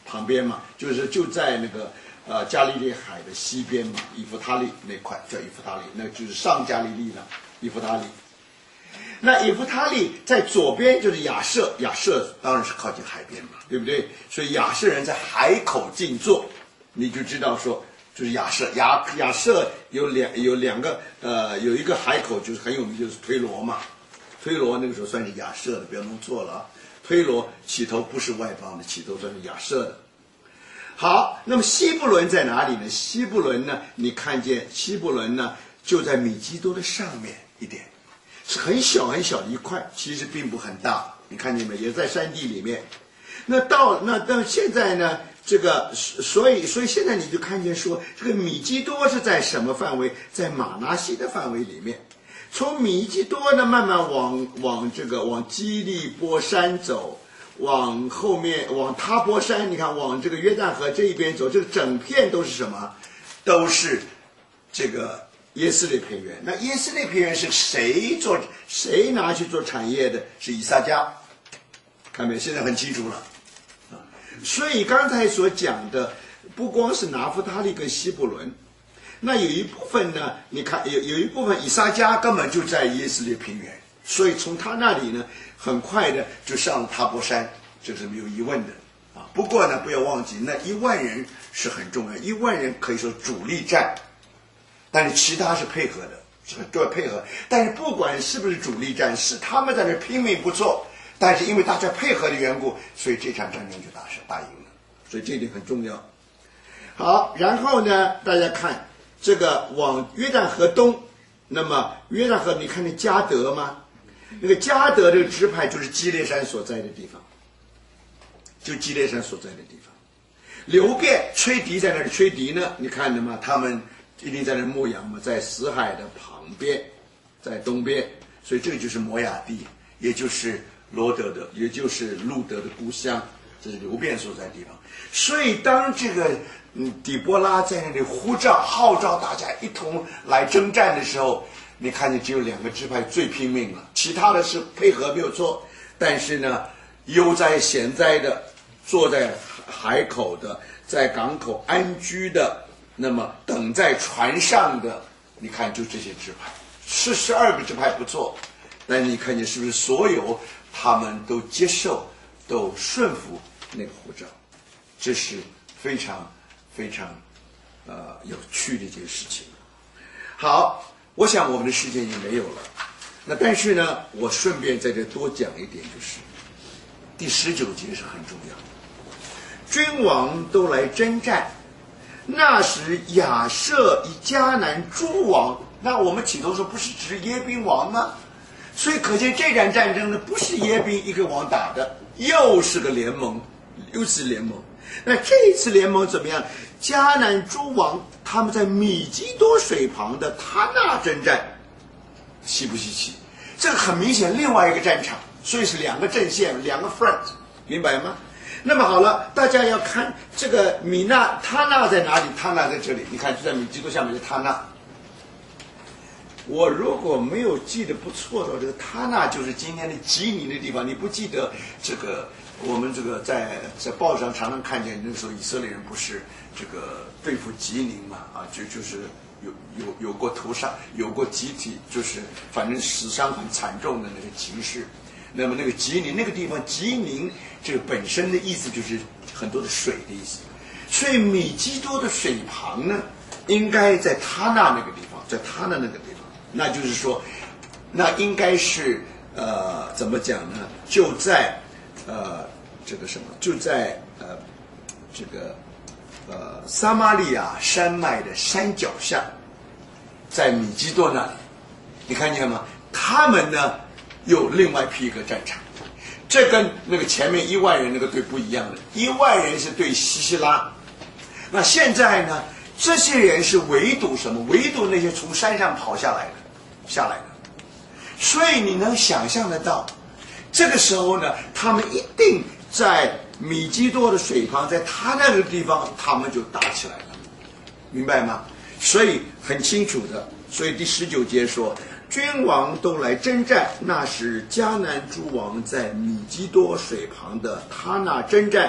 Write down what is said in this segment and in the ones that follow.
旁边嘛，就在那个加利利海的西边嘛，以弗他利那块叫以弗他利，那就是上加利利了，以弗他利。那以弗他利在左边就是亚设，亚设当然是靠近海边嘛，对不对？所以亚设人在海口静坐，你就知道说就是亚设，亚设有两个有一个海口就是很有名，就是推罗嘛。推罗那个时候算是亚设的，不要弄错了啊。推罗起头不是外邦的，起头算是亚设的。好，那么西布伦在哪里呢？西布伦呢，你看见西布伦呢就在米基多的上面一点，是很小很小的一块，其实并不很大，你看见没？也在山地里面。那到现在呢，这个所以现在你就看见说，这个米基多是在什么范围？在马拿西的范围里面。从米基多呢，慢慢往基利波山走，往后面往他波山，你看往这个约旦河这一边走，这个整片都是什么？都是这个耶斯列平原。那耶斯列平原是谁拿去做产业的？是以撒迦，看没？现在很清楚了啊。所以刚才所讲的，不光是拿弗他利跟西布伦。那有一部分呢，你看有一部分以撒迦根本就在耶斯列平原，所以从他那里呢，很快的就上了塔伯山，这是没有疑问的啊。不过呢，不要忘记，那10000人是很重要，10000人可以说主力战，但是其他是配合的，是配合。但是不管是不是主力战，是他们在那拼命不错，但是因为大家配合的缘故，所以这场战争就打赢了，所以这一点很重要。好，然后呢，大家看。这个往约旦河东，那么约旦河你看见迦得吗？那个迦得这个支派就是基列山所在的地方，就基列山所在的地方。流便吹笛在那里吹笛呢，你看着吗？他们一定在那牧羊嘛，在死海的旁边，在东边，所以这个就是摩亚地，也就是罗德的，也就是路德的故乡，这是流便所在的地方。所以当这个底波拉在那里号召大家一同来征战的时候，你看见只有2个支派最拼命了，其他的是配合没有错，但是呢，悠哉闲哉的坐在海口的，在港口安居的，那么等在船上的，你看就这些支派，是12个支派不错，但你看见是不是所有他们都接受，都顺服那个呼召？这是非常有趣的一件事情。好，我想我们的时间已经没有了。那但是呢，我顺便在这多讲一点，就是第19节是很重要的。君王都来征战，那时亚设以迦南诸王，那我们起头说不是指耶宾王吗？所以可见这场战争呢，不是耶宾一个王打的，又是个联盟，又是联盟。那这次联盟怎么样？迦南诸王他们在米基多水旁的他那征战，稀不稀奇？这个很明显另外一个战场，所以是2个阵线，2个 front， 明白吗？那么好了，大家要看这个他那在哪里？他那在这里，你看就在米基多下面的他那。我如果没有记得不错的，这个他那就是今天的吉宁的地方。你不记得这个？我们这个在报上常常看见，那时候以色列人不是这个对付吉宁嘛？啊，就是有过屠杀，有过集体，就是反正死伤很惨重的那个骑士。那么那个吉宁那个地方，吉宁这个本身的意思就是很多的水的意思。所以米基多的水旁呢，应该在他那个地方，在他那个地方，那就是说，那应该是怎么讲呢？就在这个什么，就在这个撒玛利亚山脉的山脚下，在米基多那里，你看见吗？他们呢又另外辟一个战场，这跟那个前面10000人那个队不一样的，10000人是对西西拉，那现在呢，这些人是围堵什么？围堵那些从山上跑下来的，所以你能想象得到，这个时候呢，他们一定在米基多的水旁，在他那个地方，他们就打起来了，明白吗？所以很清楚的，所以第19节说，君王都来征战，那时迦南诸王在米基多水旁的他那征战，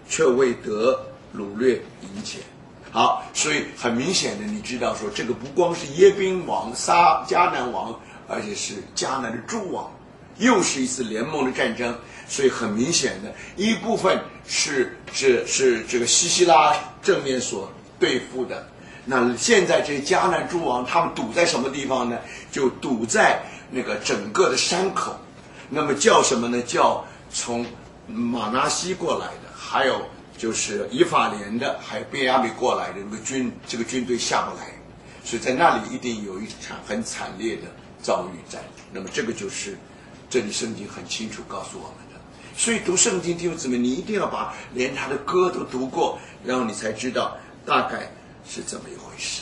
却未得掳掠银钱。好，所以很明显的，你知道说这个不光是耶宾王杀迦南王，而且是迦南的诸王，又是一次联盟的战争。所以很明显的，一部分是这个西西拉正面所对付的。那现在这迦南诸王他们堵在什么地方呢？就堵在那个整个的山口。那么叫什么呢？叫从马拿西过来的，还有就是以法莲的，还有便雅悯过来的这个军队下不来，所以在那里一定有一场很惨烈的遭遇战。那么这个就是这里圣经很清楚告诉我们的。所以读圣经，弟兄姊妹，你一定要把连他的歌都读过，然后你才知道大概是怎么一回事。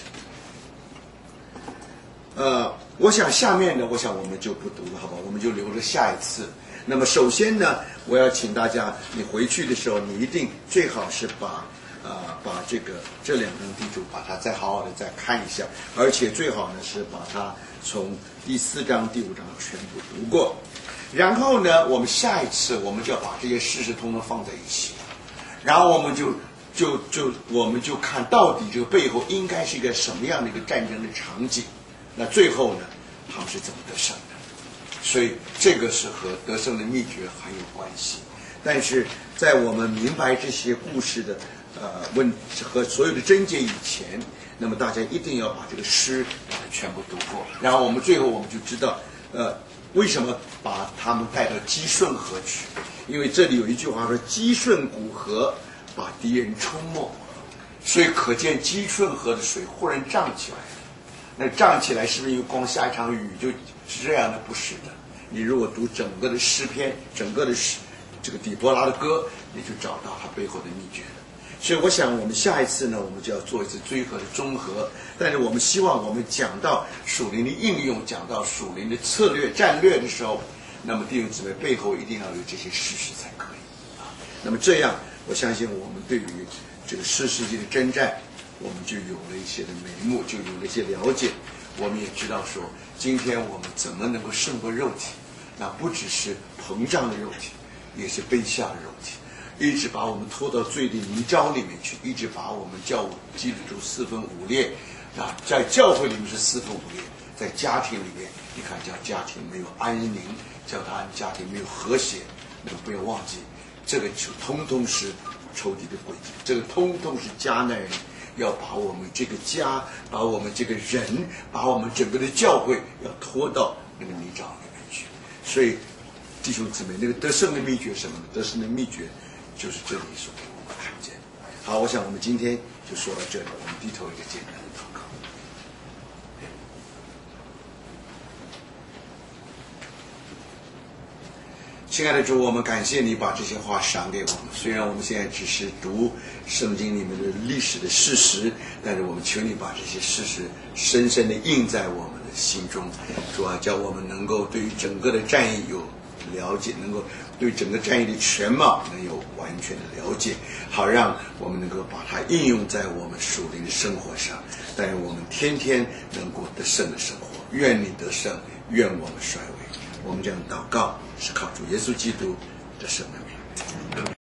我想下面呢，我们就不读了，好吧？我们就留着下一次。那么首先呢，我要请大家，你回去的时候，你一定最好是把这两章地主把它再好好的再看一下，而且最好呢是把它从第4章、第5章全部读过。然后呢，我们下一次我们就要把这些事实通通放在一起，然后我们就看到底这个背后应该是一个什么样的一个战争的场景。那最后呢，他们是怎么得胜的？所以这个是和得胜的秘诀很有关系。但是在我们明白这些故事的和所有的症结以前，那么大家一定要把这个诗全部读过，然后最后我们就知道为什么把他们带到基顺河去？因为这里有一句话说基顺古河把敌人冲没，所以可见基顺河的水忽然涨起来了。那涨起来是不是因为光下一场雨就是这样的？不是的。你如果读整个的诗篇，整个的这个底波拉的歌，你就找到它背后的秘诀了。所以我想我们下一次呢，我们就要做一次追合的综合。但是我们希望我们讲到属灵的应用，讲到属灵的策略战略的时候，那么弟兄姊妹背后一定要有这些事实才可以啊。那么这样，我相信我们对于这个世纪的征战，我们就有了一些的眉目，就有了一些了解。我们也知道说，今天我们怎么能够胜过肉体？那不只是膨胀的肉体，也是卑下的肉体，一直把我们拖到罪的泥沼里面去，一直把我们叫基督徒4分5裂啊，在教会里面是4分5裂，在家庭里面，你看叫家庭没有安宁，叫他家庭没有和谐，那么不要忘记，这个就通通是仇敌的诡计，这个通通是迦南人要把我们这个家，把我们这个人，把我们整个的教会要拖到那个泥沼里面去。所以弟兄姊妹，那个得胜的秘诀是什么呢？得胜的秘诀就是这里所给我们看见。好，我想我们今天就说到这里，我们低头一个简单的祷告。亲爱的主，我们感谢你把这些话赏给我们。虽然我们现在只是读圣经里面的历史的事实，但是我们求你把这些事实深深地印在我们的心中。主啊，叫我们能够对于整个的战役有了解，能够对整个战役的全貌能有完全的了解，好让我们能够把它应用在我们属灵的生活上。但愿我们天天能过得胜的生活。愿你得胜，愿我们衰微。我们这样祷告是靠主耶稣基督的圣名。